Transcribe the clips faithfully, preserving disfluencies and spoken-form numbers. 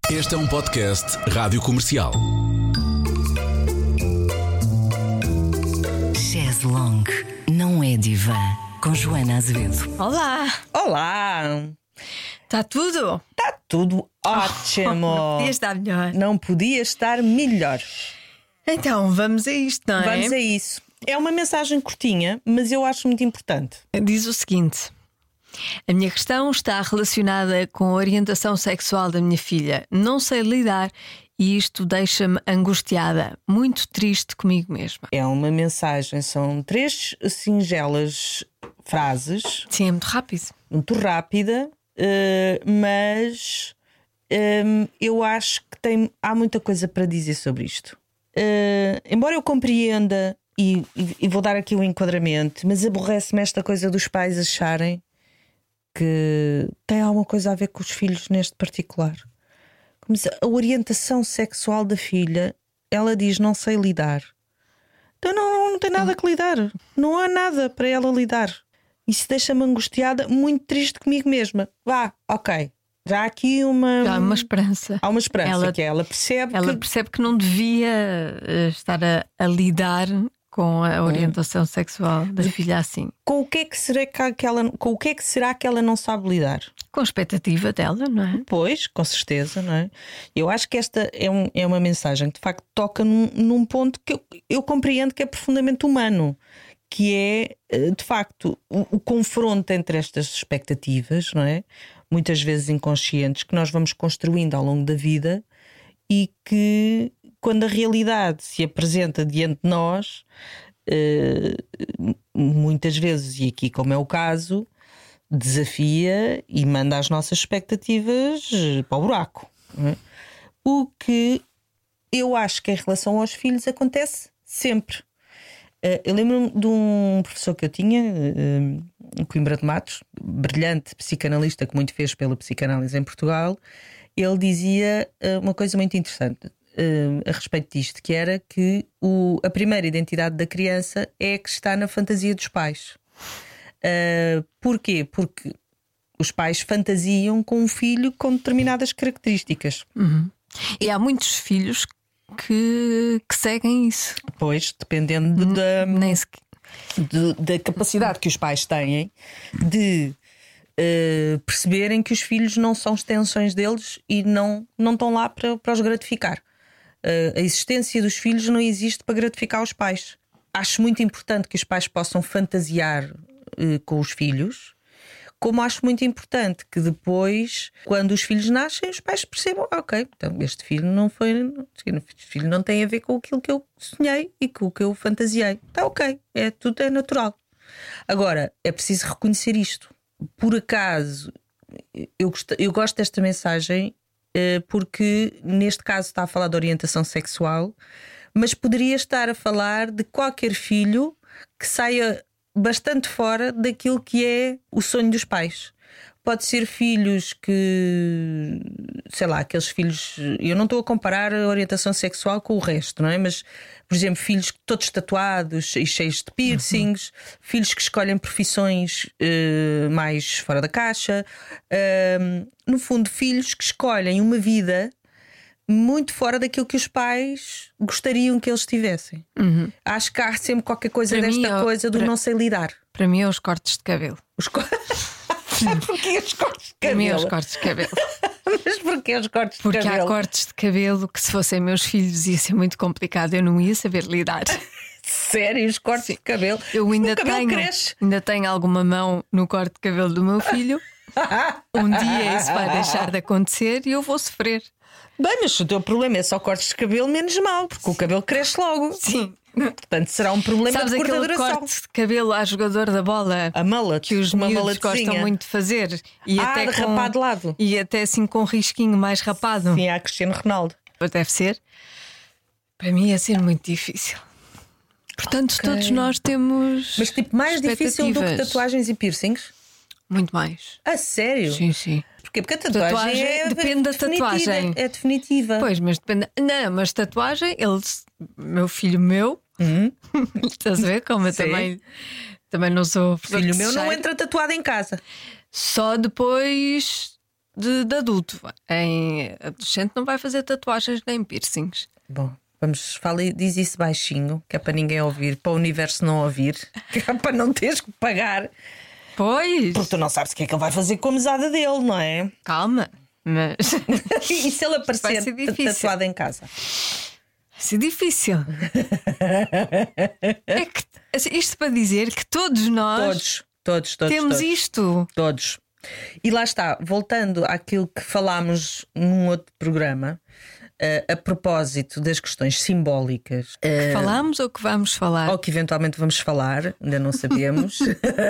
Este é um podcast Rádio Comercial. Chaise Longue não é divã, com Joana Azevedo. Olá! Olá! Está tudo? Está tudo ótimo! Não podia estar melhor. Não podia estar melhor. Então, vamos a isto, não é? Vamos a isso. É uma mensagem curtinha, mas eu acho muito importante. Diz o seguinte: a minha questão está relacionada com a orientação sexual da minha filha. Não sei lidar e isto deixa-me angustiada, muito triste comigo mesma. É uma mensagem, são três singelas frases. Sim, é muito rápido. Muito rápida, uh, mas um, eu acho que tem, há muita coisa para dizer sobre isto. Uh, embora eu compreenda, e, e, e vou dar aqui um enquadramento, mas aborrece-me esta coisa dos pais acharem que tem alguma coisa a ver com os filhos neste particular. Como se a orientação sexual da filha, ela diz não sei lidar. Então não, não tem nada que lidar. Não há nada para ela lidar. Isso deixa-me angustiada, muito triste comigo mesma. Vá, ok. Já há aqui uma... Há uma esperança. Há uma esperança, ela, que ela percebe Ela que... percebe que não devia uh, estar a, a lidar com a orientação hum. sexual da filha assim. Com o que é que será que ela, com o que é que será que ela não sabe lidar? Com a expectativa dela, não é? Pois, com certeza, não é? Eu acho que esta é, um, é uma mensagem que de facto toca num, num ponto que eu, eu compreendo que é profundamente humano, que é de facto o, o confronto entre estas expectativas, não é? Muitas vezes inconscientes, que nós vamos construindo ao longo da vida e que, quando a realidade se apresenta diante de nós, muitas vezes, e aqui como é o caso, desafia e manda as nossas expectativas para o buraco, não é? O que eu acho que em relação aos filhos acontece sempre. Eu lembro-me de um professor que eu tinha, um Coimbra de Matos, brilhante psicanalista que muito fez pela psicanálise em Portugal. Ele dizia uma coisa muito interessante a respeito disto, que era que o, a primeira identidade da criança é a que está na fantasia dos pais. Uh, porquê? Porque os pais fantasiam com um filho com determinadas características. Uhum. E há muitos filhos que, que seguem isso. Pois, dependendo de, da, Nem sequer. de, da capacidade que os pais têm de uh, perceberem que os filhos não são extensões deles e não, não estão lá para, para os gratificar. Uh, a existência dos filhos não existe para gratificar os pais. Acho muito importante que os pais possam fantasiar com os filhos, como acho muito importante que depois, quando os filhos nascem, os pais percebam: ok, então este filho não foi, este filho não tem a ver com aquilo que eu sonhei e com o que eu fantasiei. Está ok, é, tudo é natural. Agora, é preciso reconhecer isto. Por acaso, eu gosto, eu gosto desta mensagem porque neste caso está a falar de orientação sexual, mas poderia estar a falar de qualquer filho que saia bastante fora daquilo que é o sonho dos pais. Pode ser filhos que, sei lá, aqueles filhos. Eu não estou a comparar a orientação sexual com o resto, não é? Mas, por exemplo, filhos todos tatuados e cheios de piercings, uhum. filhos que escolhem profissões uh, mais fora da caixa. Uh, no fundo, filhos que escolhem uma vida muito fora daquilo que os pais gostariam que eles tivessem. Uhum. Acho que há sempre qualquer coisa para desta mim, coisa do para, não sei lidar. Para mim é os cortes de cabelo. Os co... Porquê os cortes de cabelo? Para mim é os cortes de cabelo. Mas porquê os cortes de Porque cabelo? Porque há cortes de cabelo que, se fossem meus filhos, ia ser muito complicado. Eu não ia saber lidar. Sério? Os cortes Sim. de cabelo? Eu ainda o cabelo tenho, cresce. ainda tenho alguma mão no corte de cabelo do meu filho. Um dia isso vai deixar de acontecer e eu vou sofrer. Bem, mas se o teu problema é só cortes de cabelo, menos mal, porque o cabelo cresce logo. Sim. Portanto, será um problema Sabes de curta aquele duração. corte de cabelo à jogador da bola, a mullet, que os miúdos gostam muito de fazer, e ah, até de com, rapar de lado. E até assim com um risquinho mais rapado. Sim, há Cristiano Ronaldo. Deve ser. Para mim ia ser muito difícil. Portanto, okay. todos nós temos. Mas tipo, mais difícil do que tatuagens e piercings? Muito mais. A sério? Sim, sim. Porquê? Porque a tatuagem, tatuagem é depende da tatuagem. É definitiva. Pois, mas depende. Não, mas tatuagem, ele, meu filho meu, uhum. estás a ver como eu também, também não sou. Filho meu não entra tatuado em casa. Só depois de, de adulto. Em adolescente não vai fazer tatuagens nem piercings. Bom, vamos, fala, diz isso baixinho, que é para ninguém ouvir, para o universo não ouvir, que é para não teres que pagar. Pois. Porque tu não sabes o que é que ele vai fazer com a mesada dele, não é? Calma, mas. E se ele aparecer tatuado em casa? Vai ser difícil. É que assim, isto para dizer que todos nós Todos, todos, todos temos todos, isto. Todos. E lá está, voltando àquilo que falámos num outro programa, uh, a propósito das questões simbólicas. Que falámos ou que vamos falar? Ou que eventualmente vamos falar, ainda não sabemos.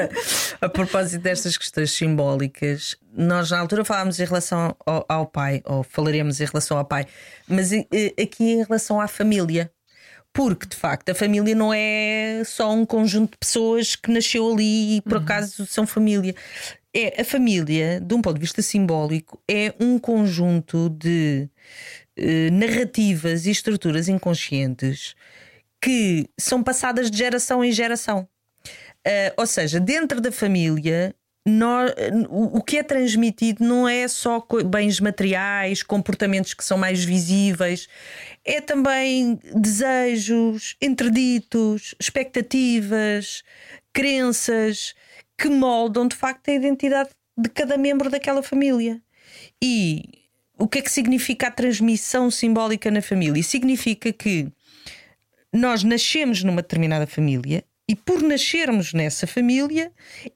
A propósito destas questões simbólicas, nós na altura falámos em relação ao, ao pai, ou falaremos em relação ao pai, mas uh, aqui em relação à família. Porque, de facto, a família não é só um conjunto de pessoas que nasceu ali e por uhum. acaso são família. É, a família, de um ponto de vista simbólico, é um conjunto de eh, narrativas e estruturas inconscientes que são passadas de geração em geração. Uh, ou seja, dentro da família, nós, o, o que é transmitido não é só bens materiais, comportamentos que são mais visíveis, é também desejos, entreditos, expectativas, crenças que moldam de facto a identidade de cada membro daquela família. E o que é que significa a transmissão simbólica na família? Significa que nós nascemos numa determinada família e, por nascermos nessa família,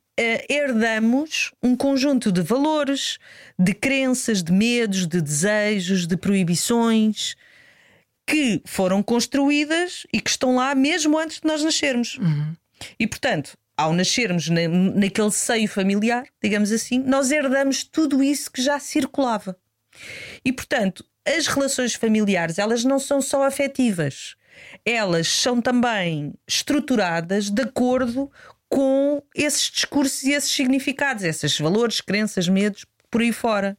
herdamos um conjunto de valores, de crenças, de medos, de desejos, de proibições que foram construídas e que estão lá mesmo antes de nós nascermos. Uhum. E, portanto, ao nascermos na, naquele seio familiar, digamos assim, nós herdamos tudo isso que já circulava. E, portanto, as relações familiares, elas não são só afetivas, elas são também estruturadas de acordo com esses discursos e esses significados, esses valores, crenças, medos, por aí fora.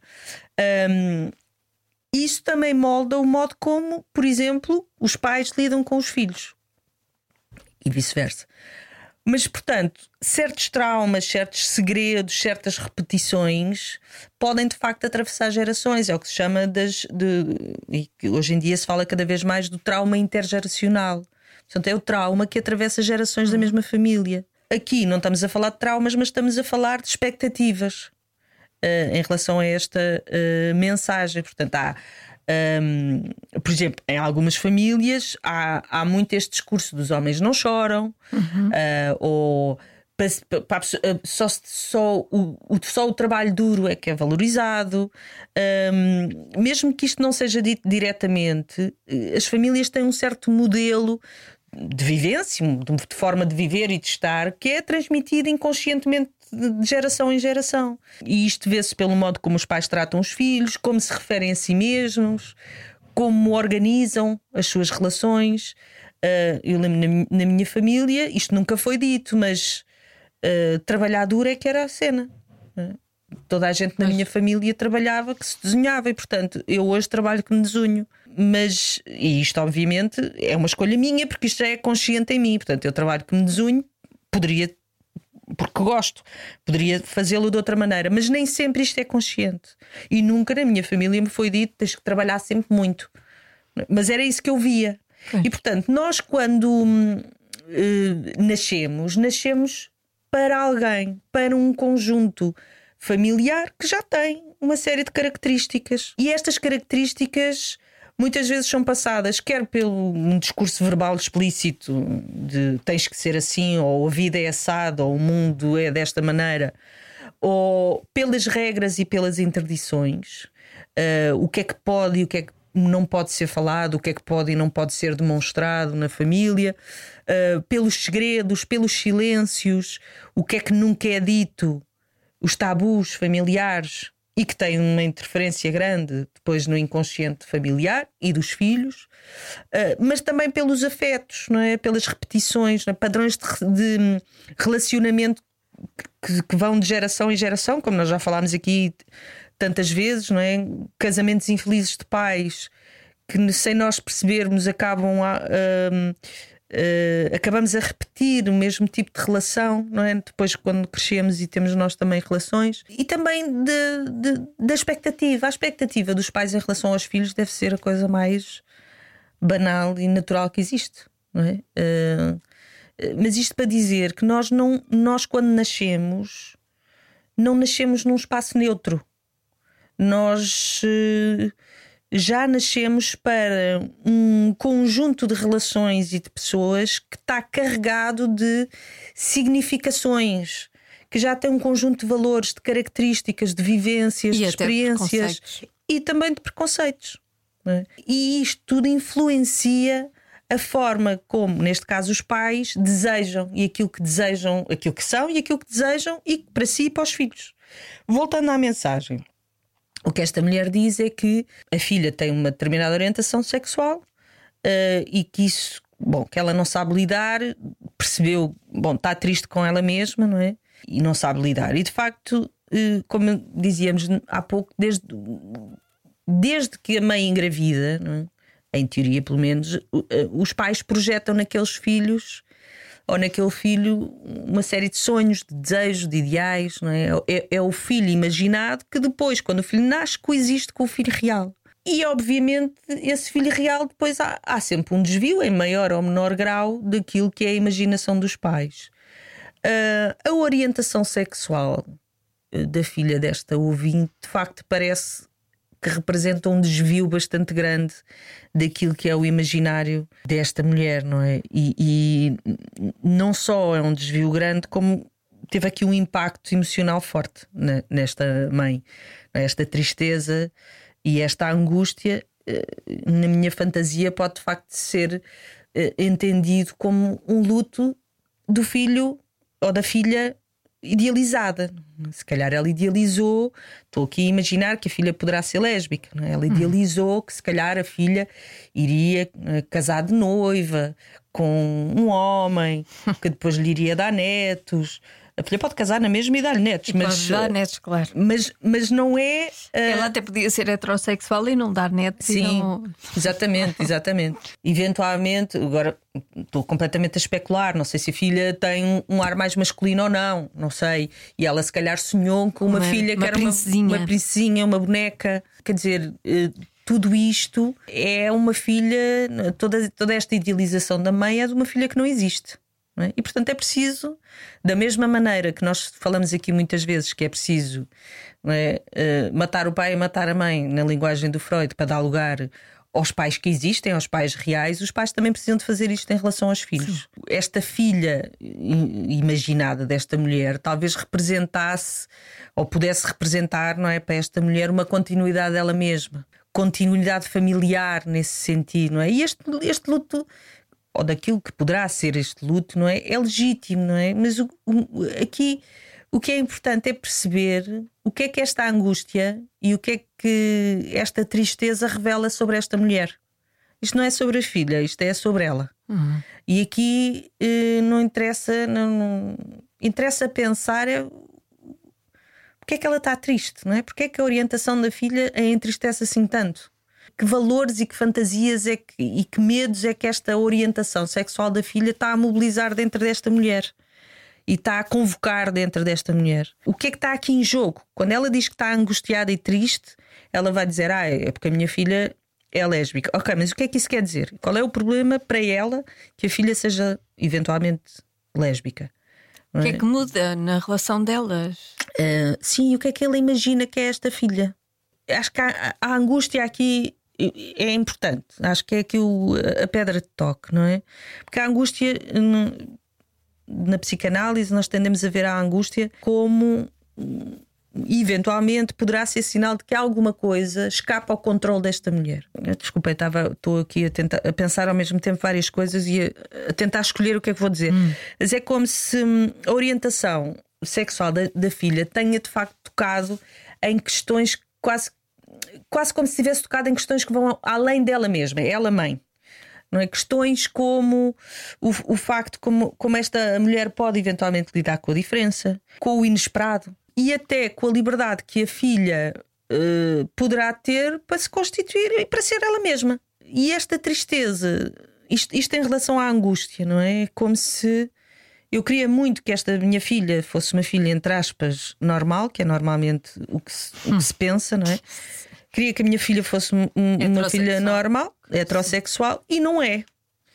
Um, isso também molda o modo como, por exemplo, os pais lidam com os filhos e vice-versa. Mas, portanto, certos traumas, certos segredos, certas repetições podem de facto atravessar gerações. É o que se chama das, de, e que hoje em dia se fala cada vez mais do trauma intergeracional. Portanto, é o trauma que atravessa gerações da mesma família. Aqui não estamos a falar de traumas, mas estamos a falar de expectativas uh, em relação a esta uh, mensagem. Portanto, há, um, por exemplo, em algumas famílias há, há muito este discurso dos homens não choram, uhum. uh, ou pa, pa, pa, só, só, o, só o trabalho duro é que é valorizado. Um, mesmo que isto não seja dito diretamente, as famílias têm um certo modelo de vivência, de forma de viver e de estar, que é transmitido inconscientemente de geração em geração. E isto vê-se pelo modo como os pais tratam os filhos, como se referem a si mesmos, como organizam as suas relações. Uh, eu lembro na, na minha família, isto nunca foi dito, mas uh, trabalhar duro é que era a cena. Uh, toda a gente na mas... minha família trabalhava que se desenhava e, portanto, eu hoje trabalho que me desunho. Mas, e isto obviamente é uma escolha minha, porque isto já é consciente em mim. Portanto, eu trabalho que me desunho, poderia, porque gosto, poderia fazê-lo de outra maneira, mas nem sempre isto é consciente. E nunca na minha família me foi dito: tens que trabalhar sempre muito. Mas era isso que eu via. É. E portanto, nós quando uh, nascemos, nascemos para alguém, para um conjunto familiar que já tem uma série de características. E estas características muitas vezes são passadas quer pelo um discurso verbal explícito de tens que ser assim, ou a vida é assada, ou o mundo é desta maneira, ou pelas regras e pelas interdições, uh, o que é que pode e o que é que não pode ser falado, o que é que pode e não pode ser demonstrado na família, uh, pelos segredos, pelos silêncios, o que é que nunca é dito, os tabus familiares, e que tem uma interferência grande depois no inconsciente familiar e dos filhos, mas também pelos afetos, não é? Pelas repetições, não é? Padrões de, de relacionamento que, que vão de geração em geração, como nós já falámos aqui tantas vezes, não é? Casamentos infelizes de pais que, sem nós percebermos, acabam a, uh, acabamos a repetir o mesmo tipo de relação, não é? Depois, quando crescemos e temos nós também relações, e também de, de, da expectativa. A expectativa dos pais em relação aos filhos deve ser a coisa mais banal e natural que existe, não é? Uh, mas isto para dizer que nós, não, nós quando nascemos, não nascemos num espaço neutro. Nós uh, já nascemos para um conjunto de relações e de pessoas que está carregado de significações, que já tem um conjunto de valores, de características, de vivências, e de até experiências e também de preconceitos, não é? E isto tudo influencia a forma como, neste caso, os pais desejam e aquilo que desejam, aquilo que são e aquilo que desejam e para si e para os filhos. Voltando à mensagem, o que esta mulher diz é que a filha tem uma determinada orientação sexual uh, e que isso, bom, que ela não sabe lidar, percebeu, bom, está triste com ela mesma, não é? E não sabe lidar. E de facto, uh, como dizíamos há pouco, desde, desde que a mãe engravida, não é? Em teoria, pelo menos, os pais projetam naqueles filhos ou naquele filho uma série de sonhos, de desejos, de ideais, não é? É, é o filho imaginado que depois, quando o filho nasce, coexiste com o filho real. E, obviamente, esse filho real, depois há, há sempre um desvio, em maior ou menor grau, daquilo que é a imaginação dos pais. Uh, a orientação sexual da filha desta ouvinte, de facto, parece que representa um desvio bastante grande daquilo que é o imaginário desta mulher, não é? E, e não só é um desvio grande, como teve aqui um impacto emocional forte na, nesta mãe. Esta tristeza e esta angústia, na minha fantasia, pode de facto ser entendido como um luto do filho ou da filha idealizada. Se calhar ela idealizou, estou aqui a imaginar que a filha poderá ser lésbica, não é? Ela idealizou que se calhar a filha iria casar de noiva com um homem que depois lhe iria dar netos. A filha pode casar na mesma e dar netos, e mas, pode dar netos, claro. mas, mas não é. Uh... Ela até podia ser heterossexual e não dar netos. Sim, não... exatamente, exatamente. Eventualmente, agora estou completamente a especular, não sei se a filha tem um, um ar mais masculino ou não, não sei. E ela se calhar sonhou com uma, uma filha que uma era princesinha. Uma, uma princesinha, uma boneca. Quer dizer, uh, tudo isto é uma filha, toda, toda esta idealização da mãe é de uma filha que não existe. Não é? E portanto é preciso, da mesma maneira que nós falamos aqui muitas vezes que é preciso, não é, uh, matar o pai e matar a mãe na linguagem do Freud para dar lugar aos pais que existem, aos pais reais, os pais também precisam de fazer isto em relação aos filhos. Sim. Esta filha imaginada desta mulher talvez representasse ou pudesse representar, não é, para esta mulher uma continuidade dela mesma, continuidade familiar nesse sentido, não é? E este, este luto, ou daquilo que poderá ser este luto, não é? É legítimo, não é? Mas o, o, aqui o que é importante é perceber o que é que esta angústia e o que é que esta tristeza revela sobre esta mulher. Isto não é sobre a filha, isto é sobre ela. Uhum. E aqui eh, não interessa, não, não interessa pensar é, porque é que ela está triste, não é? Porque é que a orientação da filha a entristece assim tanto? Que valores e que fantasias é que, e que medos é que esta orientação sexual da filha está a mobilizar dentro desta mulher e está a convocar dentro desta mulher? O que é que está aqui em jogo? Quando ela diz que está angustiada e triste, ela vai dizer: ah, é porque a minha filha é lésbica. Ok, mas o que é que isso quer dizer? Qual é o problema para ela que a filha seja eventualmente lésbica? O que é que muda na relação delas? Uh, sim, o que é que ela imagina que é esta filha? Acho que a, a angústia aqui é importante. Acho que é aqui o, a pedra de toque, não é? Porque a angústia, na psicanálise, nós tendemos a ver a angústia como, eventualmente, poderá ser sinal de que alguma coisa escapa ao controle desta mulher. Desculpa, estava, estou aqui a, tentar, a pensar ao mesmo tempo várias coisas e a, a tentar escolher o que é que vou dizer. Hum. Mas é como se a orientação sexual da, da filha tenha de facto tocado em questões quase, quase como se tivesse tocado em questões que vão além dela mesma, é ela mãe. Não é? Questões como o, o facto como, como esta mulher pode eventualmente lidar com a diferença, com o inesperado e até com a liberdade que a filha uh, poderá ter para se constituir e para ser ela mesma. E esta tristeza isto, isto em relação à angústia, não é? É como se eu queria muito que esta minha filha fosse uma filha, entre aspas, normal, que é normalmente o que se, o que se pensa, não é? Queria que a minha filha fosse um, uma filha normal, heterossexual, e não é.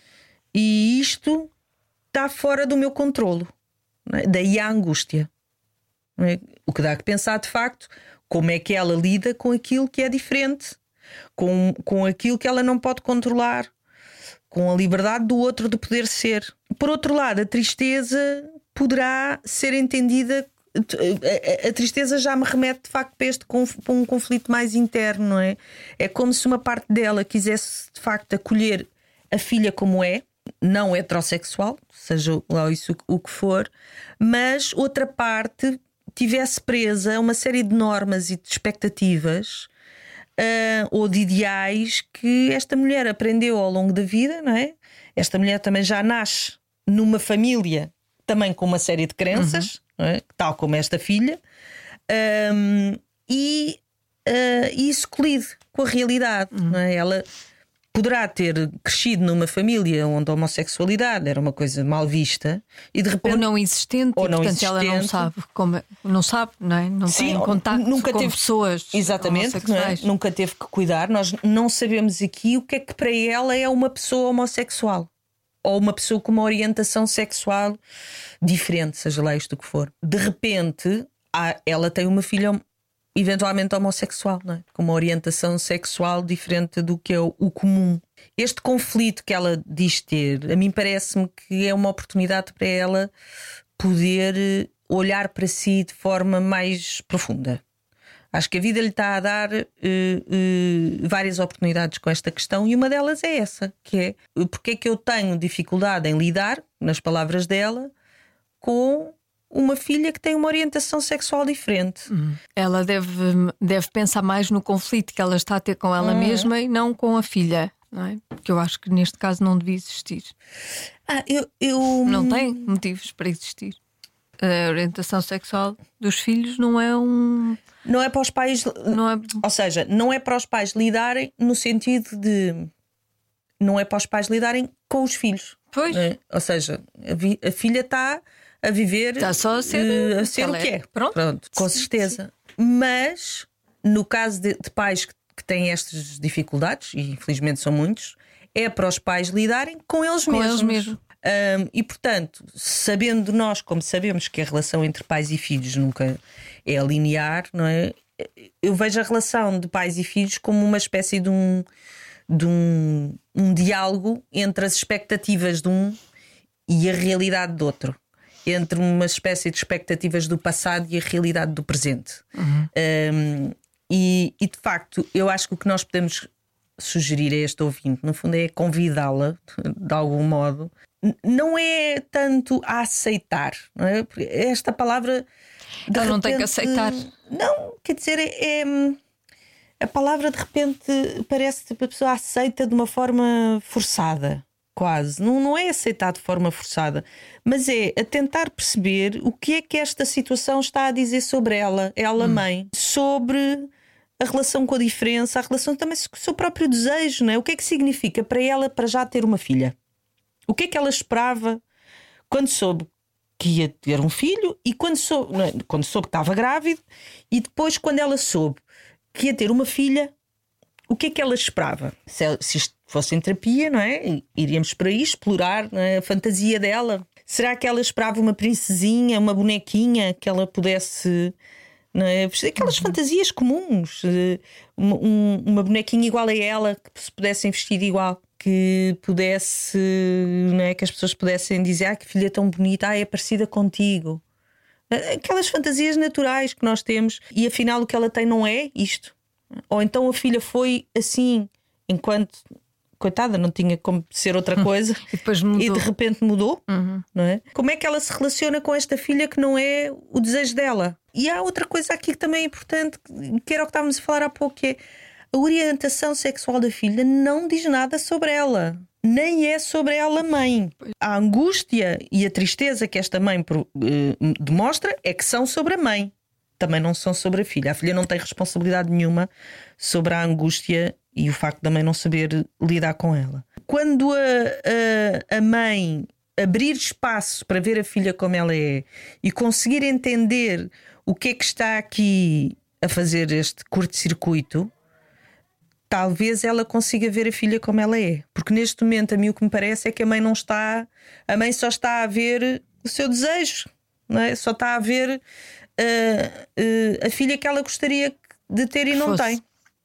E isto está fora do meu controlo, não é? Daí a angústia, não é? O que dá que pensar, de facto, como é que ela lida com aquilo que é diferente, com, com aquilo que ela não pode controlar, com a liberdade do outro de poder ser. Por outro lado, a tristeza poderá ser entendida. A, a, a tristeza já me remete de facto para, este, para um conflito mais interno, não é? É como se uma parte dela quisesse de facto acolher a filha como é, não heterossexual, seja lá isso o que for, mas outra parte tivesse presa a uma série de normas e de expectativas uh, ou de ideais que esta mulher aprendeu ao longo da vida, não é? Esta mulher também já nasce numa família também com uma série de crenças, uhum. não é? Tal como esta filha, um, e uh, isso colide com a realidade, uhum. não é? Ela poderá ter crescido numa família onde a homossexualidade era uma coisa mal vista e de repente, ou não existente, ou e, não portanto existente. Ela não sabe como, não sabe, não é? Não Sim, tem contacto nunca com teve, pessoas exatamente, não é? Nunca teve que cuidar. Nós não sabemos aqui o que é que para ela é uma pessoa homossexual ou uma pessoa com uma orientação sexual diferente, seja lá isto que for. De repente, ela tem uma filha eventualmente homossexual, não é? Com uma orientação sexual diferente do que é o comum. Este conflito que ela diz ter, a mim parece-me que é uma oportunidade para ela poder olhar para si de forma mais profunda. Acho que a vida lhe está a dar uh, uh, várias oportunidades com esta questão, e uma delas é essa, que é porque é que eu tenho dificuldade em lidar, nas palavras dela, com uma filha que tem uma orientação sexual diferente. Hum. Ela deve, deve pensar mais no conflito que ela está a ter com ela hum. mesma e não com a filha, não é? Porque eu acho que neste caso não devia existir. Ah, eu, eu... Não tem motivos para existir. A orientação sexual dos filhos não é um... Não é para os pais... Não é... Ou seja, não é para os pais lidarem no sentido de... Não é para os pais lidarem com os filhos. Pois. É? Ou seja, a, vi... a filha está a viver... Está só a ser, uh, a ser o que é. Pronto. Pronto, com certeza. Sim. Mas, no caso de, de pais que, que têm estas dificuldades, e infelizmente são muitos, é para os pais lidarem com eles com mesmos. Eles mesmos. Um, e portanto, sabendo nós, como sabemos que a relação entre pais e filhos nunca é linear, não é? Eu vejo a relação de pais e filhos como uma espécie de um, de um, um diálogo entre as expectativas de um e a realidade do outro, entre uma espécie de expectativas do passado e a realidade do presente. Uhum. Um, e, e de facto, eu acho que o que nós podemos sugerir a este ouvinte, no fundo, é convidá-la de algum modo. Não é tanto a aceitar, não é? Porque esta palavra de ela repente, não tem que aceitar. Não, quer dizer, é, é a palavra de repente parece que a pessoa aceita de uma forma forçada, quase. Não, não é aceitar de forma forçada, mas é a tentar perceber o que é que esta situação está a dizer sobre ela, ela hum. mãe, sobre a relação com a diferença, a relação também com o seu próprio desejo, não é? O que é que significa para ela para já ter uma filha? O que é que ela esperava quando soube que ia ter um filho e quando soube, não é, quando soube que estava grávida, e depois quando ela soube que ia ter uma filha, o que é que ela esperava? Se, ela, se isto fosse em terapia, não é? Iríamos por aí explorar, não é, a fantasia dela. Será que ela esperava uma princesinha, uma bonequinha que ela pudesse... Não é? Aquelas fantasias comuns, um, uma bonequinha igual a ela, que se pudessem vestir igual, que pudesse, não é? Que as pessoas pudessem dizer: ah, que filha tão bonita, ah, é parecida contigo. Aquelas fantasias naturais que nós temos, e afinal o que ela tem não é isto. Ou então a filha foi assim, enquanto, coitada, não tinha como ser outra coisa, e, depois mudou. E de repente mudou, uhum. não é? Como é que ela se relaciona com esta filha que não é o desejo dela? E há outra coisa aqui que também é importante, que era o que estávamos a falar há pouco, que é a orientação sexual da filha não diz nada sobre ela, nem é sobre ela mãe. A angústia e a tristeza que esta mãe uh, demonstra é que são sobre a mãe, também não são sobre a filha. A filha não tem responsabilidade nenhuma sobre a angústia e o facto da mãe não saber lidar com ela. Quando a, a, a mãe abrir espaço para ver a filha como ela é e conseguir entender o que é que está aqui a fazer este curto-circuito, talvez ela consiga ver a filha como ela é. Porque neste momento a mim o que me parece é que a mãe não está, a mãe só está a ver o seu desejo, não é? Só está a ver uh, uh, a filha que ela gostaria de ter e Que não fosse. tem.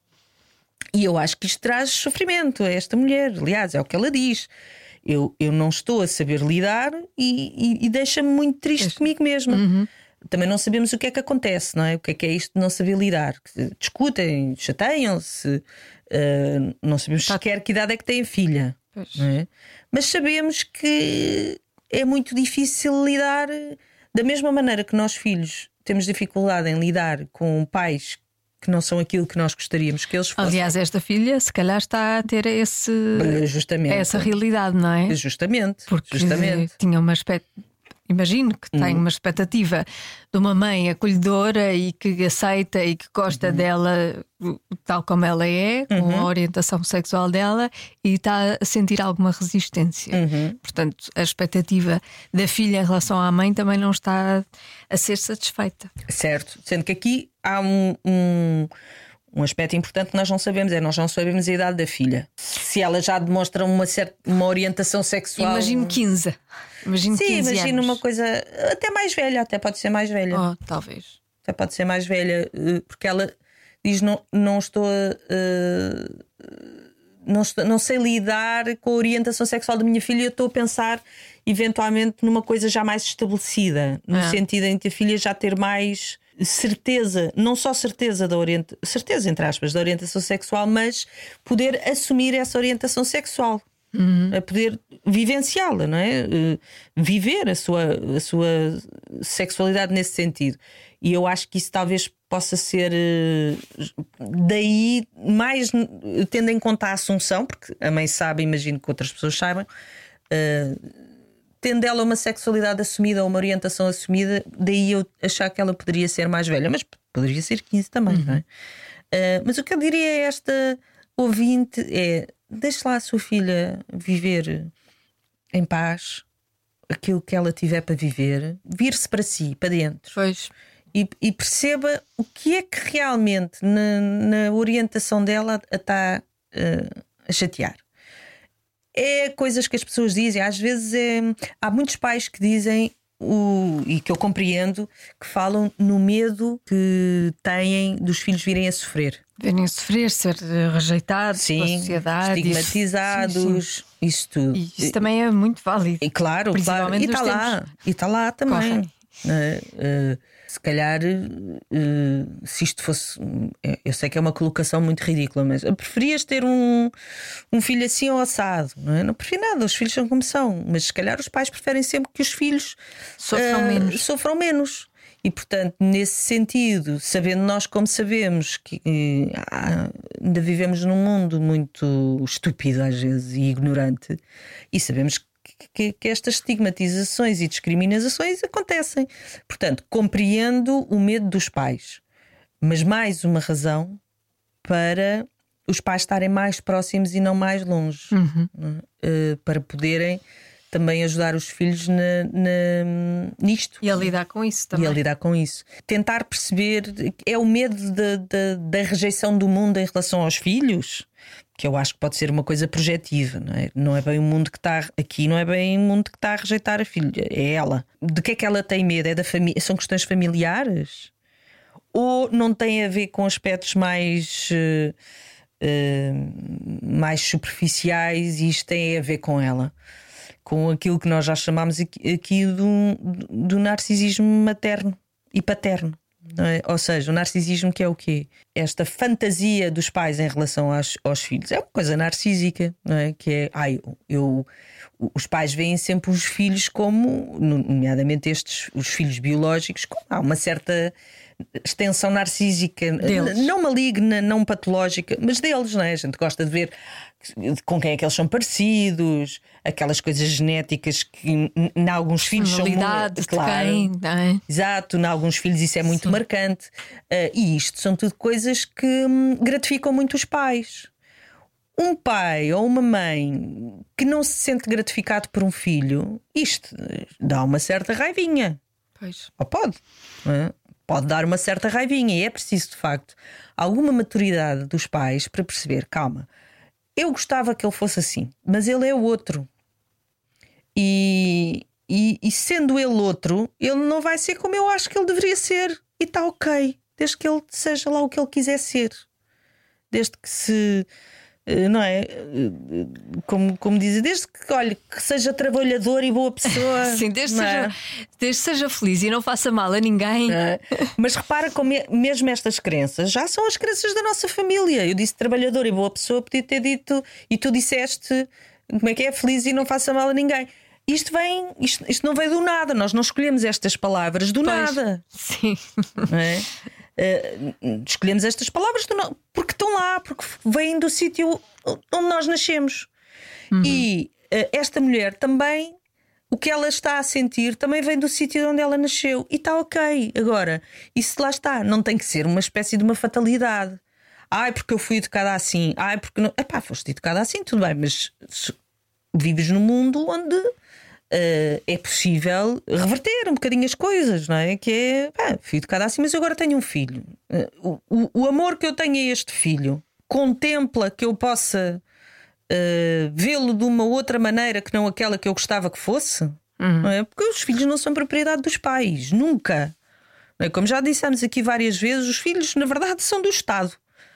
E eu acho que isto traz sofrimento a esta mulher. Aliás, é o que ela diz. Eu, eu não estou a saber lidar e, e, e deixa-me muito triste Deixa. comigo mesma. Uhum. Também não sabemos o que é que acontece, não é? O que é que é isto de não saber lidar? Discutem, chateiam-se, uh, não sabemos Tá. sequer que idade é que tem a filha, Pois. não é? Mas sabemos que é muito difícil lidar da mesma maneira que nós, filhos, temos dificuldade em lidar com pais que não são aquilo que nós gostaríamos que eles fossem. Aliás, esta filha se calhar está a ter esse, Justamente. essa realidade, não é? Justamente. Porque Justamente. tinha uma expectativa. Imagino que tem Uhum. uma expectativa de uma mãe acolhedora e que aceita e que gosta Uhum. dela tal como ela é, com Uhum. a orientação sexual dela, e está a sentir alguma resistência. Uhum. Portanto, a expectativa da filha em relação à mãe também não está a ser satisfeita. Certo. Sendo que aqui há um, um, um aspecto importante que nós não sabemos, é nós não sabemos a idade da filha. Se ela já demonstra uma, certa, uma orientação sexual. Imagino quinze. Imagino Sim, quinze imagino anos. uma coisa até mais velha, até pode ser mais velha. Oh, talvez. Até pode ser mais velha, eh, porque ela diz: não, não estou, eh, não estou, não sei lidar com a orientação sexual da minha filha. Eu estou a pensar eventualmente numa coisa já mais estabelecida, no Ah. sentido em que a filha já ter mais certeza, não só certeza da orientação, certeza entre aspas, da orientação sexual, mas poder assumir essa orientação sexual. A poder vivenciá-la, não é? Uh, viver a sua, a sua sexualidade nesse sentido. E eu acho que isso talvez possa ser uh, daí, mais uh, tendo em conta a assunção, porque a mãe sabe, imagino que outras pessoas saibam, uh, tendo ela uma sexualidade assumida ou uma orientação assumida, daí eu achar que ela poderia ser mais velha, mas poderia ser quinze também, não é? Uh, mas o que eu diria a esta ouvinte é: deixe lá a sua filha viver em paz aquilo que ela tiver para viver, vir-se para si, para dentro, Pois. e, e perceba o que é que realmente na, na orientação dela a está uh, a chatear. É coisas que as pessoas dizem, às vezes é, há muitos pais que dizem, o, e que eu compreendo, que falam no medo que têm dos filhos virem a sofrer. Verem sofrer, ser rejeitados pela sociedade, estigmatizados, isso, sim, sim. isso tudo. E isso também é muito válido. E claro, claro. Principalmente E está nos lá, tempos e está lá também. correm. Uh, uh, se calhar, uh, se isto fosse, eu sei que é uma colocação muito ridícula, mas eu preferias ter um, um filho assim ou assado, não é? Não prefiro nada, os filhos são como são, mas se calhar os pais preferem sempre que os filhos Sofram uh, menos. sofram menos. E portanto, nesse sentido, sabendo nós como sabemos que ah, ainda vivemos num mundo muito estúpido às vezes e ignorante, e sabemos que, que, que estas estigmatizações e discriminações acontecem. Portanto, compreendo o medo dos pais, mas mais uma razão para os pais estarem mais próximos e não mais longe, Uhum. não é? Uh, para poderem também ajudar os filhos na, na, nisto. E a lidar com isso também. E a lidar com isso. Tentar perceber, é o medo da, da, da rejeição do mundo em relação aos filhos, que eu acho que pode ser uma coisa projetiva, não é? Não é bem o mundo que está aqui, não é bem o mundo que está a rejeitar a filha, é ela. De que é que ela tem medo? É da família? São questões familiares? Ou não tem a ver com aspectos mais, uh, uh, mais superficiais e isto tem a ver com ela? Com aquilo que nós já chamámos aqui, aqui do, do narcisismo materno e paterno, não é? Ou seja, o narcisismo, que é o quê? Esta fantasia dos pais em relação aos, aos filhos é uma coisa narcísica, não é? Que é, ai, eu, os pais veem sempre os filhos como, nomeadamente estes, os filhos biológicos, como há uma certa extensão narcísica, Deles. não maligna, não patológica, mas deles, não é? A gente gosta de ver com quem é que eles são parecidos, aquelas coisas genéticas que em alguns filhos são Personalidade muito, de claro, quem, não é? exato, em alguns filhos isso é muito Sim. marcante. Uh, e isto são tudo coisas que hum, gratificam muito os pais. um pai ou uma mãe que não se sente gratificado por um filho, isto dá uma certa raivinha. Pois. Ou pode, não é? Pode dar uma certa raivinha. E é preciso, de facto, alguma maturidade dos pais para perceber: calma, eu gostava que ele fosse assim, mas ele é o outro. E, e, e sendo ele outro, ele não vai ser como eu acho que ele deveria ser. E está ok, desde que ele seja lá o que ele quiser ser. Desde que se... Não é? Como, como dizem, desde que, olha, que seja trabalhador e boa pessoa. Sim, desde que é? seja, desde que seja feliz e não faça mal a ninguém. É? Mas repara como é, mesmo estas crenças já são as crenças da nossa família. Eu disse trabalhador e boa pessoa, podia ter dito, e tu disseste, como é que é, feliz e não faça mal a ninguém. Isto vem, isto, isto não veio do nada. Nós não escolhemos estas palavras do Pois, nada. sim. Não é? Uh, escolhemos estas palavras do no... porque estão lá, porque vêm do sítio onde nós nascemos. Uhum. E uh, esta mulher também, o que ela está a sentir também vem do sítio onde ela nasceu. E está ok. Agora, isso lá está, não tem que ser uma espécie de uma fatalidade. Ai, porque eu fui educada assim. Ai, porque não. Epá, foste educada assim, tudo bem, mas vives num mundo onde Uh, é possível reverter um bocadinho as coisas, não é? Que é, pá, fui educada assim, mas eu agora tenho um filho. Uh, o, o amor que eu tenho a este filho contempla que eu possa uh, vê-lo de uma outra maneira que não aquela que eu gostava que fosse, uhum. Não é? Porque os filhos não são propriedade dos pais, nunca. Não é? Como já dissemos aqui várias vezes, os filhos, na verdade, são do Estado.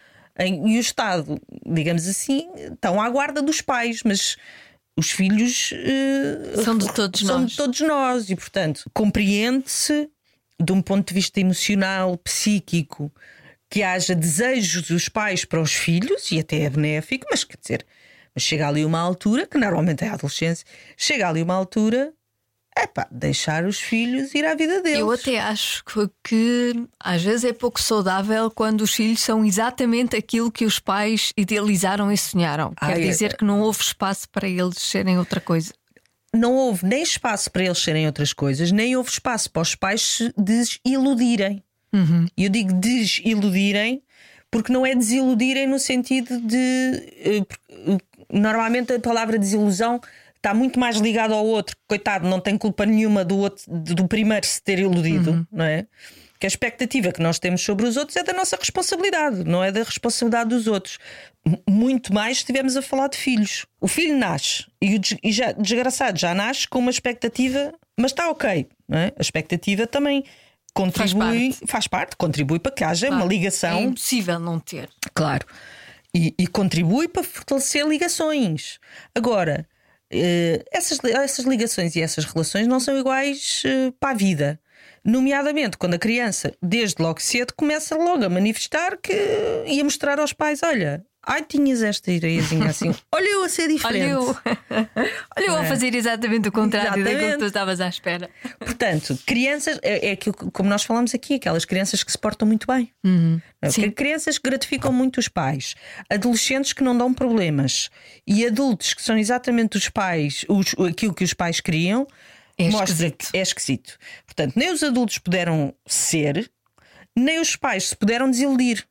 E o Estado, digamos assim, estão à guarda dos pais, mas os filhos uh, são de todos são nós. de todos nós e, portanto, compreende-se de um ponto de vista emocional, psíquico, que haja desejos dos pais para os filhos, e até é benéfico, mas quer dizer, mas chega ali uma altura, que normalmente é a adolescência, chega ali uma altura, é pá, deixar os filhos ir à vida deles. Eu até acho que, que às vezes é pouco saudável quando os filhos são exatamente aquilo que os pais idealizaram e sonharam. Quer Ai, dizer é... que não houve espaço para eles serem outra coisa. Não houve nem espaço para eles serem outras coisas, nem houve espaço para os pais se desiludirem. Uhum. E eu digo desiludirem porque não é desiludirem no sentido de... Normalmente a palavra desilusão está muito mais ligado ao outro. Coitado, não tem culpa nenhuma do, outro, do primeiro se ter iludido, uhum. Não é? Que a expectativa que nós temos sobre os outros é da nossa responsabilidade, não é da responsabilidade dos outros. Muito mais se estivermos a falar de filhos. O filho nasce e o des- e já, desgraçado já nasce com uma expectativa, mas está ok, não é? A expectativa também contribui, faz parte, faz parte contribui para que haja claro, uma ligação. É impossível não ter. Claro. E, e contribui para fortalecer ligações. Agora, Uh, essas, essas ligações e essas relações não são iguais uh, para a vida. Nomeadamente quando a criança, desde logo cedo, começa logo a manifestar que e a mostrar aos pais: olha, ai, tinhas esta ideiazinha assim, olha eu a ser diferente. Olha eu, olha eu a fazer exatamente o contrário Exatamente. daquilo que tu estavas à espera. Portanto, crianças, é, é aquilo, como nós falamos aqui, aquelas crianças que se portam muito bem. Uhum. Sim. Crianças que gratificam muito os pais, adolescentes que não dão problemas e adultos que são exatamente os pais, os, aquilo que os pais queriam. É mostra esquisito. que é esquisito. Portanto, nem os adultos puderam ser, nem os pais se puderam desiludir.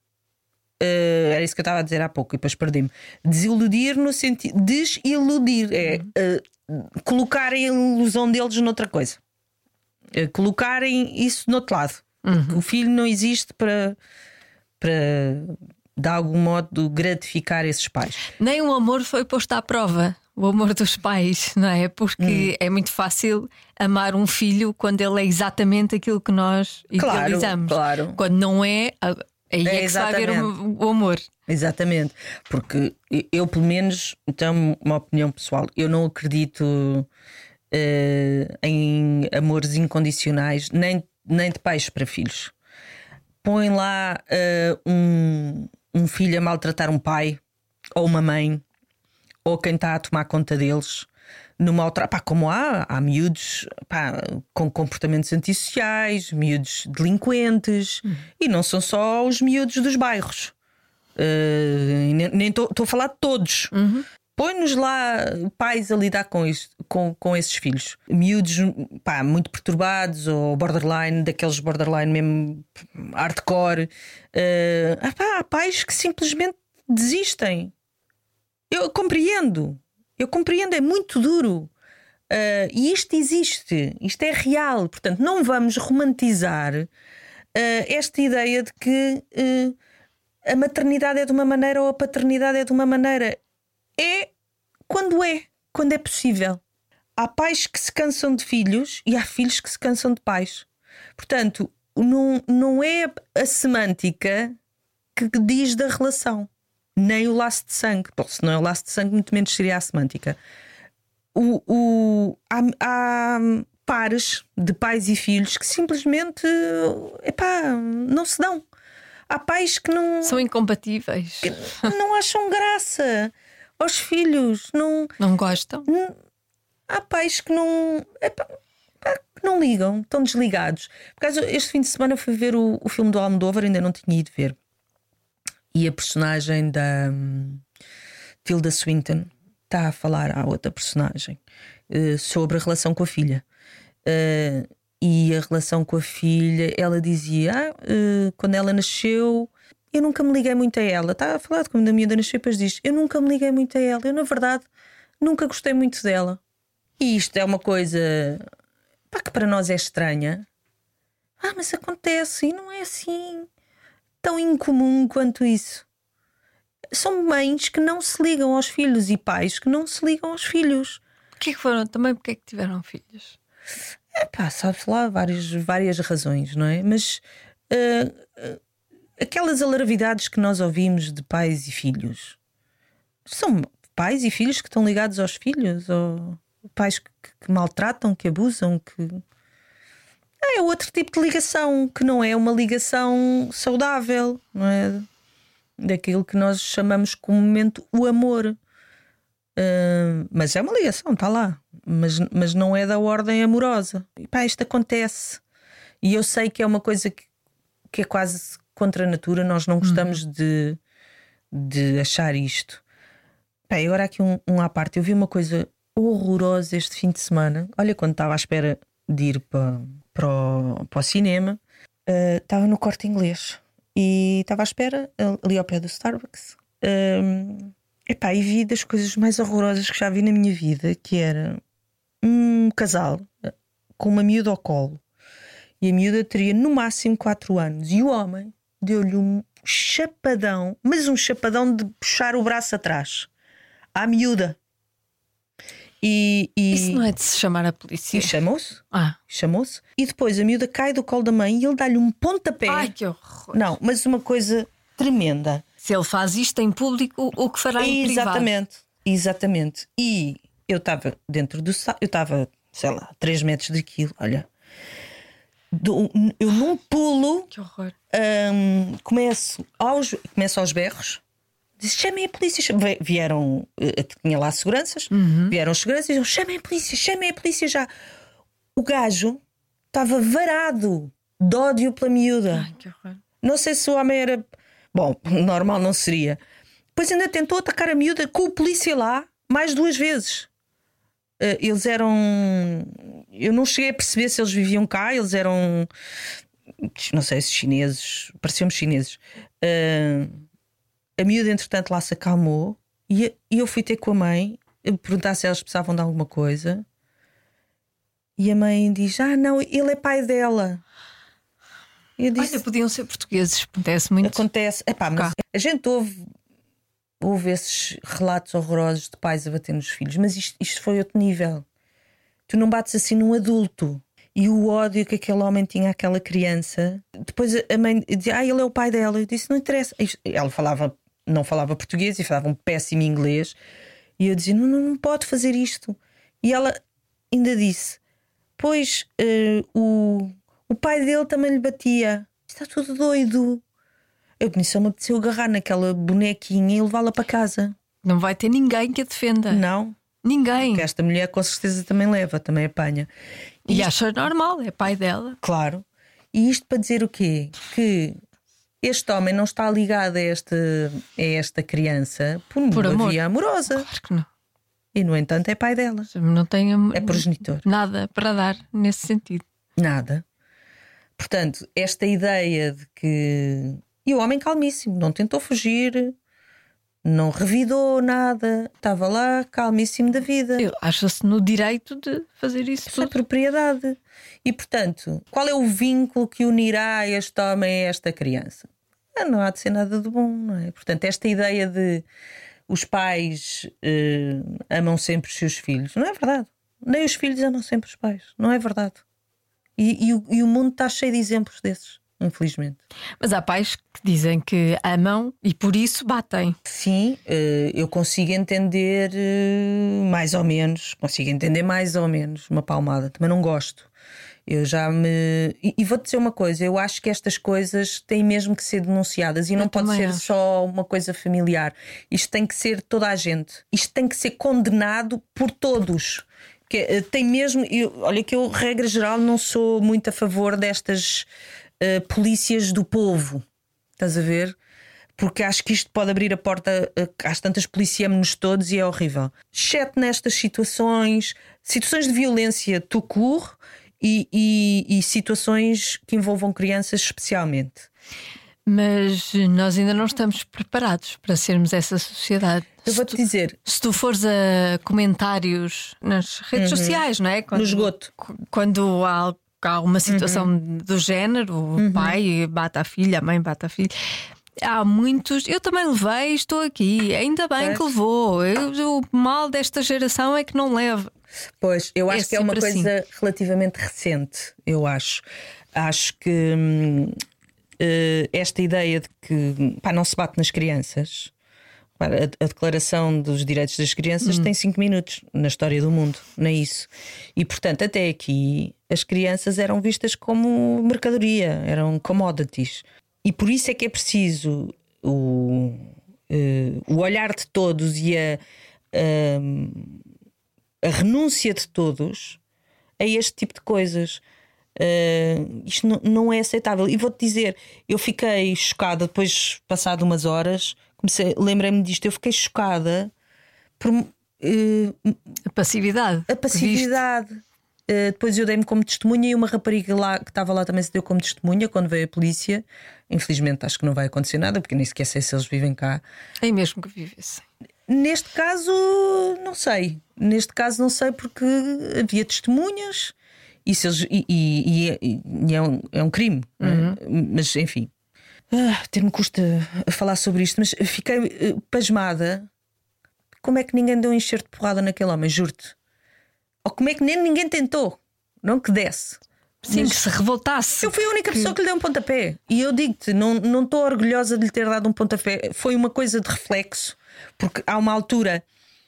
Uh, era isso que eu estava a dizer há pouco e depois perdi-me. Desiludir no sentido. Desiludir é uh, colocarem a ilusão deles noutra coisa, uh, colocarem isso no outro lado. Uhum. O filho não existe para, para de algum modo gratificar esses pais. Nem o amor foi posto à prova. O amor dos pais, não é? Porque hum. é muito fácil amar um filho quando ele é exatamente aquilo que nós idealizamos. Claro, claro. Quando não é, aí é, é que se vai ver o, o amor. Exatamente. Porque eu, pelo menos, então, uma opinião pessoal, eu não acredito uh, em amores incondicionais, nem, nem de pais para filhos. Põe lá uh, um, um filho a maltratar um pai ou uma mãe, ou quem está a tomar conta deles, numa outra. Pá, como há, há miúdos pá, com comportamentos antissociais, miúdos delinquentes, uhum. E não são só os miúdos dos bairros. Uh, nem estou a falar de todos. Uhum. Põe-nos lá pais a lidar com, isto, com, com esses filhos. Miúdos pá, muito perturbados ou borderline, daqueles borderline mesmo hardcore. Uh, pá, há pais que simplesmente desistem. Eu compreendo, eu compreendo, é muito duro. Uh, e isto existe, isto é real. Portanto, não vamos romantizar uh, esta ideia de que uh, a maternidade é de uma maneira ou a paternidade é de uma maneira. É quando é, quando é possível. Há pais que se cansam de filhos e há filhos que se cansam de pais. Portanto, não, não é a semântica que diz da relação, nem o laço de sangue. Bom, se não é o laço de sangue, muito menos seria a semântica. O, o, há, há pares de pais e filhos que simplesmente epá, não se dão. Há pais que não são incompatíveis, que não acham graça aos filhos, não, não gostam. Não, há pais que não, epá, que não ligam, estão desligados. Por causa, este fim de semana fui ver o, o filme do Almodóvar, ainda não tinha ido ver. E a personagem da um, Tilda Swinton está a falar à outra personagem uh, sobre a relação com a filha. Uh, e a relação com a filha, ela dizia: ah, uh, quando ela nasceu, eu nunca me liguei muito a ela. Está a falar de quando a miúda nasceu, depois diz: eu nunca me liguei muito a ela. Eu, na verdade, nunca gostei muito dela. E isto é uma coisa pá, que para nós é estranha. Ah, mas acontece e não é assim tão incomum quanto isso. São mães que não se ligam aos filhos e pais que não se ligam aos filhos. Porquê que foram? Também porque é que tiveram filhos? É pá, sabe-se lá várias, várias razões, não é? Mas uh, uh, aquelas alarvidades que nós ouvimos de pais e filhos são pais e filhos que estão ligados aos filhos, ou pais que, que maltratam, que abusam, que... É outro tipo de ligação, que não é uma ligação saudável, não é? Daquilo que nós chamamos comumente o amor. Uh, mas é uma ligação, está lá. Mas, mas não é da ordem amorosa. E pá, isto acontece. E eu sei que é uma coisa que, que é quase contra a natura. Nós não gostamos uhum. de, de achar isto. Pá, agora aqui um, um à parte. Eu vi uma coisa horrorosa este fim de semana. Olha, quando estava à espera de ir para, para, o, para o cinema, uh, estava no Corte Inglês. E estava à espera, ali ao pé do Starbucks. Um, epá, e vi das coisas mais horrorosas que já vi na minha vida, que era um casal com uma miúda ao colo. E a miúda teria no máximo quatro anos. E o homem deu-lhe um chapadão, mas um chapadão de puxar o braço atrás à miúda. E, e... Isso não é de se chamar a polícia? E chamou-se. Ah. Chamou-se. E depois a miúda cai do colo da mãe e ele dá-lhe um pontapé. Ai, que horror. Não, mas uma coisa tremenda. Se ele faz isto em público, o que fará em privado? Exatamente. Exatamente. E eu estava dentro do... Eu estava, sei lá, três metros daquilo. Olha, do, eu num pulo. Que horror. Um, começo, aos, começo aos berros. Disse: chamem a polícia. Vieram, tinha lá seguranças, uhum. vieram os seguranças e disseram: chamem a polícia, chamem a polícia já. O gajo estava varado de ódio pela miúda. Ai, que horror. Não sei se o homem era. Bom, normal não seria. Depois ainda tentou atacar a miúda com o polícia lá mais duas vezes. Eles eram. Eu não cheguei a perceber se eles viviam cá, eles eram. Não sei se chineses, pareciam-me chineses. Uh... A miúda, entretanto, lá se acalmou e eu fui ter com a mãe perguntar se elas precisavam de alguma coisa. E a mãe diz: ah, não, ele é pai dela. Eu disse: olha, podiam ser portugueses, acontece muito. Acontece. Epá, mas a gente ouve, ouve esses relatos horrorosos de pais a bater nos filhos, mas isto, isto foi outro nível. Tu não bates assim num adulto. E o ódio que aquele homem tinha àquela criança. Depois a mãe dizia: ah, ele é o pai dela. Eu disse: não interessa. Ela falava, não falava português e falava um péssimo inglês. E eu dizia: não, não, não pode fazer isto. E ela ainda disse: pois uh, o, o pai dele também lhe batia. Está tudo doido. Eu só me apeteceu agarrar naquela bonequinha e levá-la para casa. Não vai ter ninguém que a defenda. Não. Ninguém. Porque esta mulher com certeza também leva, também apanha. E, e isto... acha normal, é pai dela. Claro. E isto para dizer o quê? Que este homem não está ligado a esta, a esta criança por, por uma amor. via amorosa. Claro que não. E no entanto é pai dela. Não tem am... É progenitor. Nada para dar nesse sentido. Nada. Portanto, esta ideia de que... E o homem calmíssimo, não tentou fugir. Não revidou nada, estava lá calmíssimo da vida. Eu acho-se no direito de fazer isso. Isso é propriedade. E portanto, qual é o vínculo que unirá este homem a esta criança? Ah, não há de ser nada de bom, não é? Portanto, esta ideia de os pais eh, amam sempre os seus filhos, não é verdade. Nem os filhos amam sempre os pais, não é verdade. E, e, o, e o mundo está cheio de exemplos desses, infelizmente. Mas há pais que dizem que amam e por isso batem. Sim, eu consigo entender mais ou menos, consigo entender mais ou menos uma palmada, também não gosto. Eu já me. E, e vou-te dizer uma coisa: eu acho que estas coisas têm mesmo que ser denunciadas e não eu pode ser acho. só uma coisa familiar. Isto tem que ser toda a gente, isto tem que ser condenado por todos. Que, tem mesmo. Eu, olha, que eu, regra geral, não sou muito a favor destas uh, polícias do povo. Estás a ver? Porque acho que isto pode abrir a porta às tantas policiamos-nos todos e é horrível. Exceto nestas situações, situações de violência tout court e, e, e situações que envolvam crianças especialmente. Mas nós ainda não estamos preparados para sermos essa sociedade. Eu vou-te dizer. Se tu fores a comentários nas redes uhum. sociais, não é? Quando, no esgoto. Quando há, há uma situação uhum. do género, o uhum. pai bate a filha, a mãe bate a filha. Há muitos. Eu também levei, estou aqui. Ainda bem é. que levou. Eu, o mal desta geração é que não leva. Pois, eu acho é que é uma coisa assim. relativamente recente. Eu acho. Acho que. Hum, Uh, esta ideia de que pá, não se bate nas crianças. A, a Declaração dos Direitos das Crianças hum. tem cinco minutos na história do mundo, não é isso? E portanto, até aqui as crianças eram vistas como mercadoria, eram commodities. E por isso é que é preciso o, uh, o olhar de todos e a, a, a renúncia de todos a este tipo de coisas. Uh, isto não, não é aceitável. E vou-te dizer, eu fiquei chocada depois, passado umas horas, comecei, lembrei-me disto, eu fiquei chocada por uh, a passividade. A passividade. Uh, depois eu dei-me como testemunha e uma rapariga lá que estava lá também se deu como testemunha quando veio a polícia. Infelizmente acho que não vai acontecer nada, porque nem sequer sei se eles vivem cá. É mesmo que vivessem. Neste caso, não sei. Neste caso, não sei, porque havia testemunhas. E, se eles, e, e, e, e é, um, é um crime, uhum. é? Mas enfim, ah, ter-me custa a falar sobre isto, mas fiquei uh, pasmada. Como é que ninguém deu um enxerto de porrada naquele homem, juro-te? Ou como é que nem ninguém tentou? Não que desse. Sim, mas que se revoltasse. Eu fui a única que... pessoa que lhe deu um pontapé. E eu digo-te, não não estou orgulhosa de lhe ter dado um pontapé. Foi uma coisa de reflexo, porque há uma altura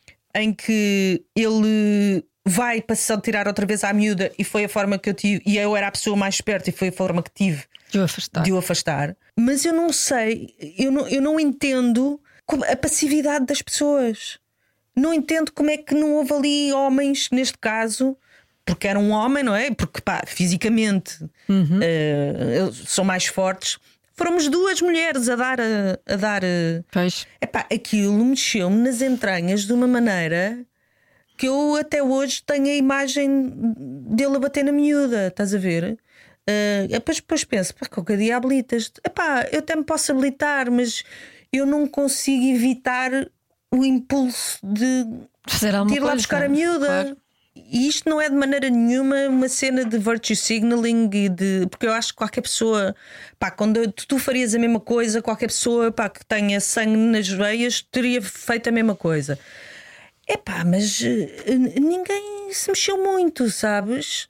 em que ele vai para se tirar outra vez à miúda, e foi a forma que eu tive, e eu era a pessoa mais esperta, e foi a forma que tive de o afastar. De o afastar. Mas eu não sei, eu não, eu não entendo a passividade das pessoas. Não entendo como é que não houve ali homens, neste caso, porque era um homem, não é? Porque pá, fisicamente uhum. uh, são mais fortes. Fomos duas mulheres a dar a, a dar. Pois. Epá, aquilo mexeu-me nas entranhas de uma maneira que eu até hoje tenho a imagem dele a bater na miúda, estás a ver? Uh, depois, depois penso, pá, qualquer dia habilitas. Epá, eu até me posso habilitar, mas eu não consigo evitar o impulso de, fazer de ir lá buscar a miúda. Claro. E isto não é de maneira nenhuma uma cena de virtue signaling e de... Porque eu acho que qualquer pessoa, pá, quando tu farias a mesma coisa, qualquer pessoa, pá, que tenha sangue nas veias teria feito a mesma coisa. É pá, mas uh, ninguém se mexeu muito, sabes?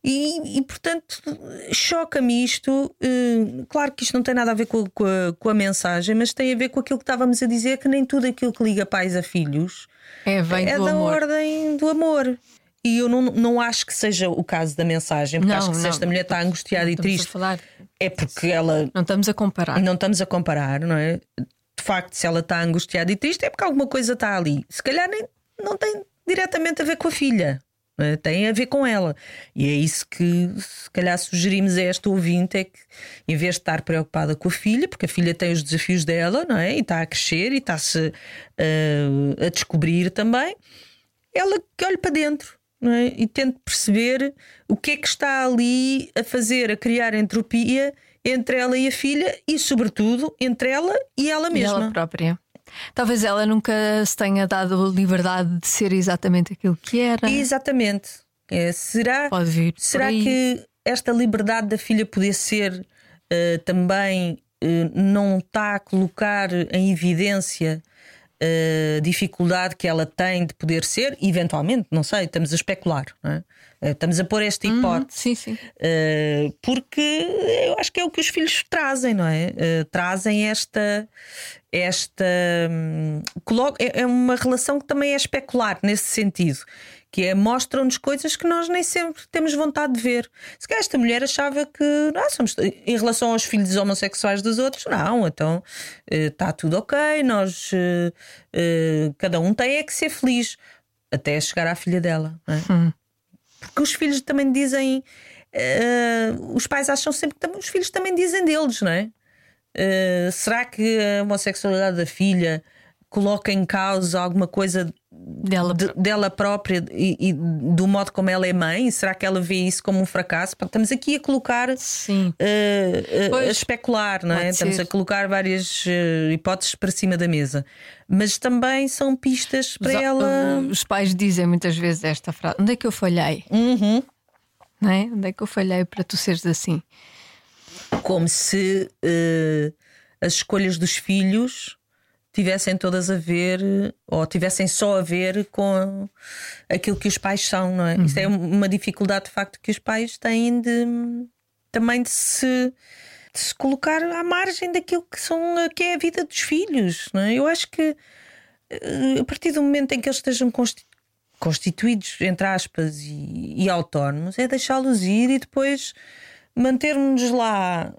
E, e portanto, choca-me isto. Uh, claro que isto não tem nada a ver com, com, a, com a mensagem, mas tem a ver com aquilo que estávamos a dizer, que nem tudo aquilo que liga pais a filhos é, vem é do da amor. ordem do amor. E eu não, não acho que seja o caso da mensagem, porque não, acho que se não, esta mulher está angustiada e triste, falar. É porque ela. Não estamos a comparar. Não estamos a comparar, não é? De facto, se ela está angustiada e triste, é porque alguma coisa está ali. Se calhar nem, não tem diretamente a ver com a filha, não é? Tem a ver com ela. E é isso que, se calhar, sugerimos a esta ouvinte: é que, em vez de estar preocupada com a filha, porque a filha tem os desafios dela, não é? E está a crescer e está-se uh, a descobrir também, ela que olhe para dentro. Não é? E tente perceber o que é que está ali a fazer, a criar entropia entre ela e a filha, e sobretudo entre ela e ela mesma. E ela própria. Talvez ela nunca se tenha dado a liberdade de ser exatamente aquilo que era. Exatamente. É, será Pode vir por será aí. que esta liberdade da filha poder ser uh, também uh, não está a colocar em evidência a dificuldade que ela tem de poder ser? Eventualmente, não sei, estamos a especular, não é? Uh, estamos a pôr esta hipótese. Sim, sim. Uh, porque eu acho que é o que os filhos trazem, não é? Uh, trazem esta. esta hum, colo- é é uma relação que também é especular nesse sentido, que é mostram-nos coisas que nós nem sempre temos vontade de ver. Se calhar esta mulher achava que não, somos, em relação aos filhos homossexuais dos outros, não, então está tudo ok, nós uh, uh, cada um tem é que ser feliz até chegar à filha dela, não é? Hum. Porque os filhos também dizem, uh, os pais acham sempre que também, os filhos também dizem deles, não é? Uh, será que a homossexualidade da filha coloca em causa alguma coisa Dela. de- dela própria e, e do modo como ela é mãe? Será que ela vê isso como um fracasso? Pá, estamos aqui a colocar, uh, Sim. uh, Pois. a especular, não é? Pode Estamos ser. a colocar várias uh, hipóteses para cima da mesa, mas também são pistas para Os, ela. os pais dizem muitas vezes esta frase: onde é que eu falhei? Uhum. Não é? Onde é que eu falhei para tu seres assim? Como se uh, as escolhas dos filhos tivessem todas a ver, ou tivessem só a ver com aquilo que os pais são, não é? Uhum. Isto é uma dificuldade de facto que os pais têm de também de se, de se colocar à margem daquilo que, são, que é a vida dos filhos, não é? Eu acho que uh, a partir do momento em que eles estejam consti- constituídos, entre aspas, e, e autónomos, é deixá-los ir e depois mantermos-nos lá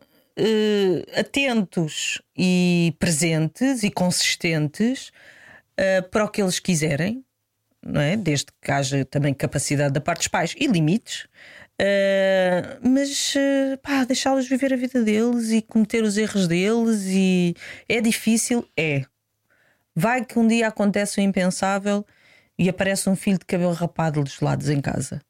eh, atentos e presentes e consistentes eh, para o que eles quiserem, não é? Desde que haja também capacidade da parte dos pais e limites, eh, mas eh, pá, deixá-los viver a vida deles e cometer os erros deles. E é difícil, é. Vai que um dia acontece o impensável e aparece um filho de cabelo rapado dos lados em casa.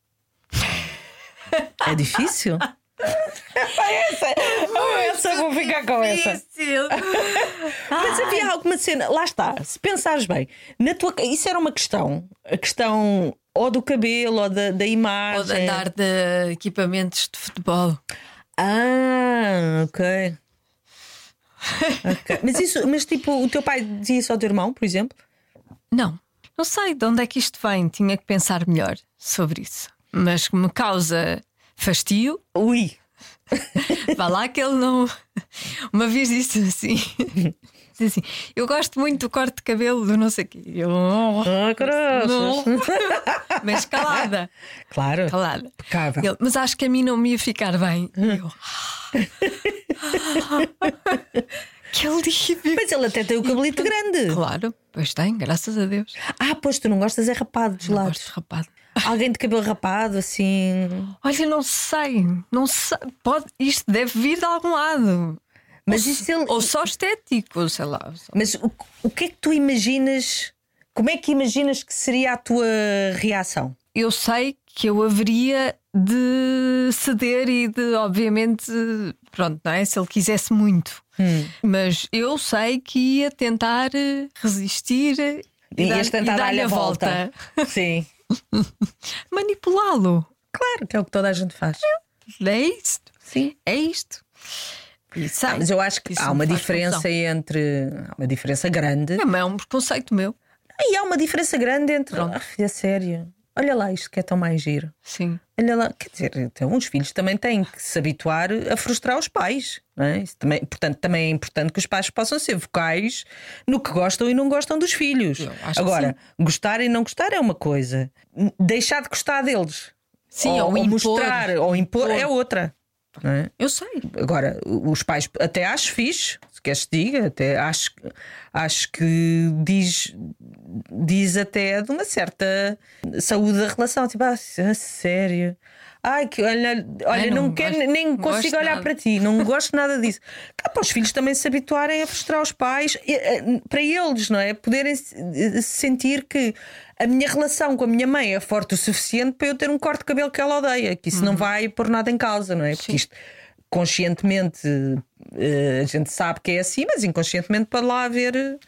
É difícil? essa, essa vou ficar com essa. Difícil. Mas havia alguma cena, lá está, se pensares bem, na tua, isso era uma questão, a questão ou do cabelo ou da, da imagem. Ou de andar de equipamentos de futebol. Ah, ok. Ok. Mas isso, mas tipo, o teu pai dizia isso ao teu irmão, por exemplo? Não, não sei de onde é que isto vem. Tinha que pensar melhor sobre isso. Mas que me causa fastio. Ui. Vá lá que ele não. Uma vez disse assim: disse assim, eu gosto muito do corte de cabelo do não sei o quê. Eu, oh, Ah, caralho. não. Mas calada. Claro. Calada. Impecável. Ele, mas acho que a mim não me ia ficar bem. E eu, que alívio. Mas ele até tem o cabelito grande. Claro, pois tem, graças a Deus. Ah, pois tu não gostas é rapado dos Não lados. gosto de rapado. Alguém de cabelo rapado, assim. Olha, não sei, não sei. Pode, isto deve vir de algum lado. Mas ou, isso ele- ou só estético, ou sei lá. Só- Mas o, o que é que tu imaginas? Como é que imaginas que seria a tua reação? Eu sei que eu haveria de ceder e de, obviamente, pronto, não é? Se ele quisesse muito. Hum. Mas eu sei que ia tentar eh, resistir e, Ias dar- tentar e dar-lhe dar-lhe a volta. Sim. Manipulá-lo. Claro, que é o que toda a gente faz. É isto. Sim. É isto. E sei, Mas eu acho que isso há me uma faz diferença confusão. entre. Há uma diferença grande. Não, mas é um preconceito meu. E há uma diferença grande entre. Pronto. Ah, filha, sério. Olha lá isto que é tão mais giro. Sim. Olha lá, quer dizer, então os filhos também têm que se habituar a frustrar os pais, não é? Isso também, portanto, também é importante que os pais possam ser vocais no que gostam e não gostam dos filhos. Eu acho que Agora, gostar e não gostar é uma coisa, deixar de gostar deles, Sim, ou, ou impor. mostrar ou impor, Impor. é outra. Não é? Eu sei. Agora, os pais, até acho fixe, se queres te diga, até acho, acho que diz, diz até de uma certa saúde da relação. Tipo, ah, a sério. Ai, que olha, olha Ai, não, não quero, gosto- nem não consigo gosto olhar nada. para ti, não gosto nada disso. Cá, para os filhos também se habituarem a frustrar os pais, e, eh, para eles, não é? Poderem se- eh, sentir que a minha relação com a minha mãe é forte o suficiente para eu ter um corte de cabelo que ela odeia, que isso não vai pôr nada em causa, não é? Porque Sim. isto conscientemente eh, a gente sabe que é assim, mas inconscientemente pode lá haver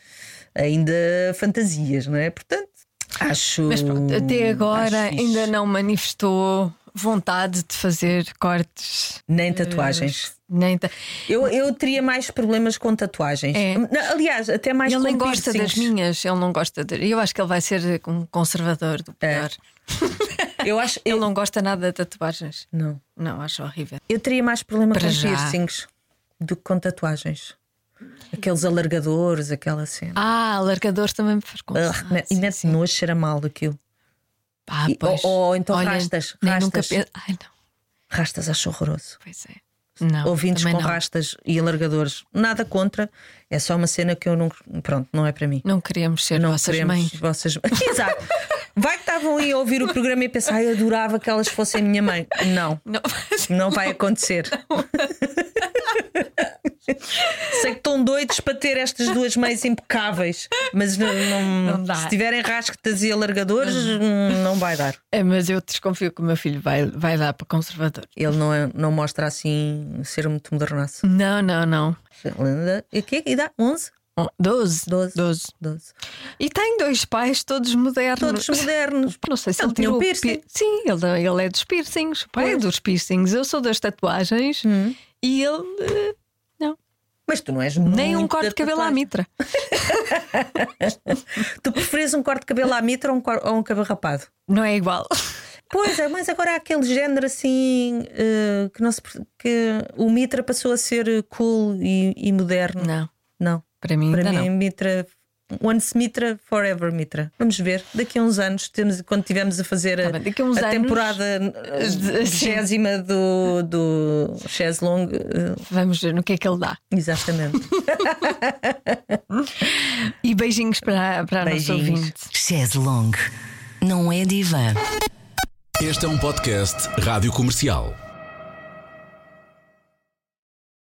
ainda fantasias, não é? Portanto, acho. Mas pronto, até agora acho ainda fixe. não manifestou vontade de fazer cortes. Nem tatuagens. eh, nem ta... Eu, eu teria mais problemas com tatuagens. É. Não, aliás, até mais Ele com nem gosta das piercings. minhas, ele não gosta de... Eu acho que ele vai ser um conservador do É. pior. Eu acho. Ele Eu, não gosta nada de tatuagens. não. Não, acho horrível. Eu teria mais problema Para com já. piercings do que com tatuagens. Aqueles alargadores, aquela cena. Ah, alargadores também me faz Ah, confusão. ne- e Sim, mete sim. nojo, cheira mal daquilo. Ah, E- pois. ou- ou então Olha, rastas, nem rastas. nunca pe- Ai, não. Rastas, acho horroroso. Pois é. Não, Ouvintes também com não. rastas e alargadores, nada contra. É só uma cena que eu não. Pronto, não é para mim. Não queremos ser Não vossas queremos mães. vossas. Exato. Vai que estavam aí a ouvir o programa e pensar, ai, eu adorava que elas fossem minha mãe. Não, Não. não vai acontecer. Sei que estão doidos para ter estas duas mães impecáveis, mas não, não- Não dá. se tiverem rastas e alargadores, hum, não vai dar. É, mas eu desconfio que o meu filho vai, vai dar para conservador. Ele não, é- não mostra assim ser muito modernaço. Não, não, não. E que idade? onze? Oh, doze. doze. doze. doze. E tem dois pais todos modernos. Todos modernos. Não sei se Ele ele, tinha um tirou o piercing. pi- Sim, ele, ele é dos piercings. O pai é Pois. dos piercings. Eu sou das tatuagens Hum. e ele eh, não. Mas tu não és Nem um muito corte da de cabelo à tatuagem. mitra. Tu preferes um corte de cabelo à mitra ou um, cor- ou um cabelo rapado? Não é igual. Pois é, mas agora há aquele género assim eh, que, não se, que o mitra passou a ser cool e, e moderno. Não, Não. para mim Para ainda mim, não. mitra. Once mitra, forever mitra. Vamos ver, daqui a uns anos, temos, quando estivermos a fazer a, Tá bem, daqui a uns a anos- temporada vigésima do, do Chaise Longue, eh, Vamos ver no que é que ele dá. exatamente. E beijinhos para, para a nossa Beijinhos. ouvinte. Chaise Longue. Não é divã. Este é um podcast Rádio Comercial.